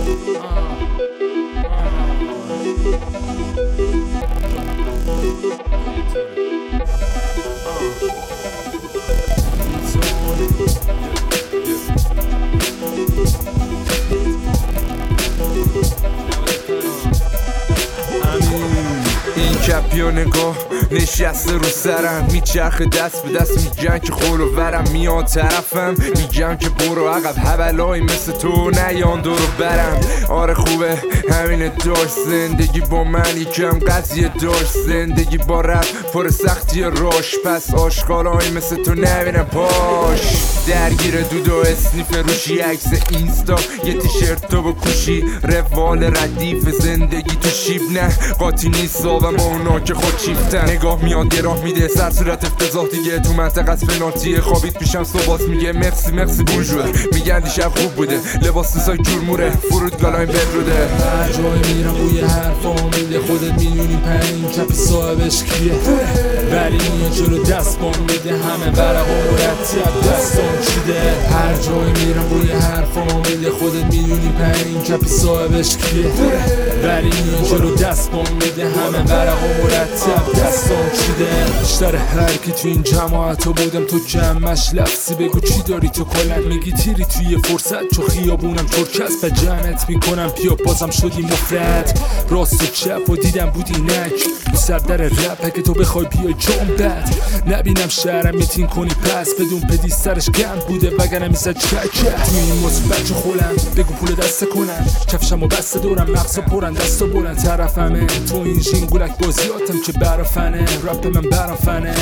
این کپی و نگاه نشسته رو سرم، میچرخه دست به دست، میگن که خورو ورم میاد طرفم، میگن که برو عقب حولایی مثل تو نیان دورو برم. آره خوبه همینه داشت زندگی با من یکم قضیه داشت، زندگی با رپ پر سختی راش، پس آشغالایی مثل تو نبینم پاش. درگیر دود و اسنیف روشی عکس اینستا، یه تیشرت تو بکوشی روال ردیف زندگی تو شیب، نه قاطی نیست و ما اونا که خود چیفتن. نگاه میاد یه راه میده سر صورت افتضاح دیگه، تو منطقه از پنالتیه خوابید پیشم صبحات میگه مرسی مرسی بونجور، میگن دیشب خوب بوده لباس سای جورموره فرودگالایم بدروده. هر جای میرم بوی حرفام میده، خودت میدونی پنین کپی صاحبش کیه، ولی میاد جلو دست بام میده همه ورق و مرتب دستام چیده. هر جای میرم بوی حرفام میده، خودت میدونی پنین کپی صاحبش کیه، ولی میاد جلو دست بام میده همه ورق و مرتب دستام چیده. بیشتر هر کی تو این جماعتو بودم تو جمعش لفظی بگو چی داری تو کلن، میگی تیری توی فرصت چو خیابونم ترکست به جمعت میکنم پیا بازم شدی مفرد، راست و چپ و دیدم بودی نک تو سردر رپ که تو بخوای بیای جام بد، نبینم شهرم میتین کنی پس بدون پدی سرش گند بوده وگرنه میزد چک تو این مثبت چو خولم بگو پول دسته کنن، کفشم و بسته دورم مغزا پرن دستا بلند طرفمه تو این ژینگولک بازیاتم که برافنه رپ من برافنه.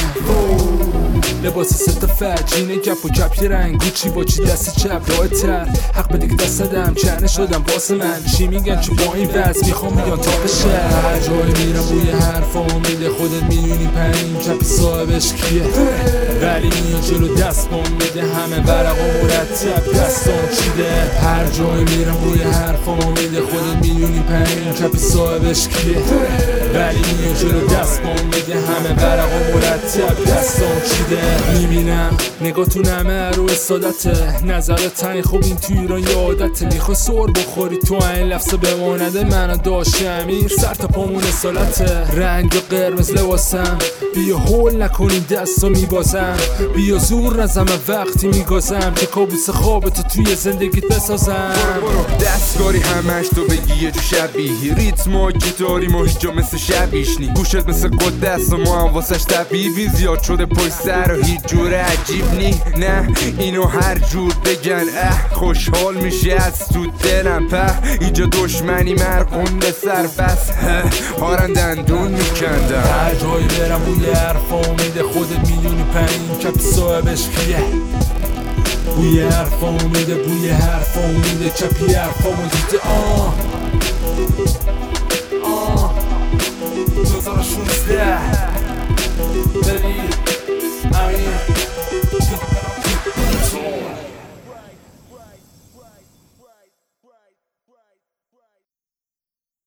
لباس ست فجینه گپ و گپ یه رنگ گوچی با چی دست چپ راه تر حق بده که دست دادم چنه شدم واسه من چی میگن چه با این وضع میخوام بیان تا بشه. هر جای میرم بوی حرفامو میده، خودت میدونی پنین کپی صاحبش کیه، ولی میاد جلو دست بام میده همه ورق و مرتب دستام چیده. هر جای میرم بوی حرفامو میده، خودت میدونی پنین کپی صاحبش کیه، ولی میاد جلو دست بام میده همه ورق و مرتب دستام چیده. میبینم نگاهتون همه رو سادته، نظرت تنی خوب این تو ایران یه عادته، میخوای سر بخوری تو این لفظه بمانده منو داشتی امیر سر تا پامون اصالته. رنگ قرمز لباسم بیا هول نکنی دستو میبازم، بیا زور نزم وقتی میگازم که کابوس خوابتو توی زندگیت بسازم. برو دستکاری همش تو بگی یه جو شبیه، ریتم و گیتاری ما هیچ جا مثل شبیش نی، گوشت مثل قدس و ما هم واسش طبیبی زیاد شده پشت سر و هیچ جور عجیب نی، نه اینو هر جور بگن خوشحال میشه از تو دلم په اینجا دشمنی مرقونده سر بس هارن دندون میکندم. هر جایی برم بوی حرفامو میده، خودت میدونی پنین کپی صاحبش کیه، بوی حرفامو میده بوی حرفامو میده کپی حرفامو دیده 2016 ببین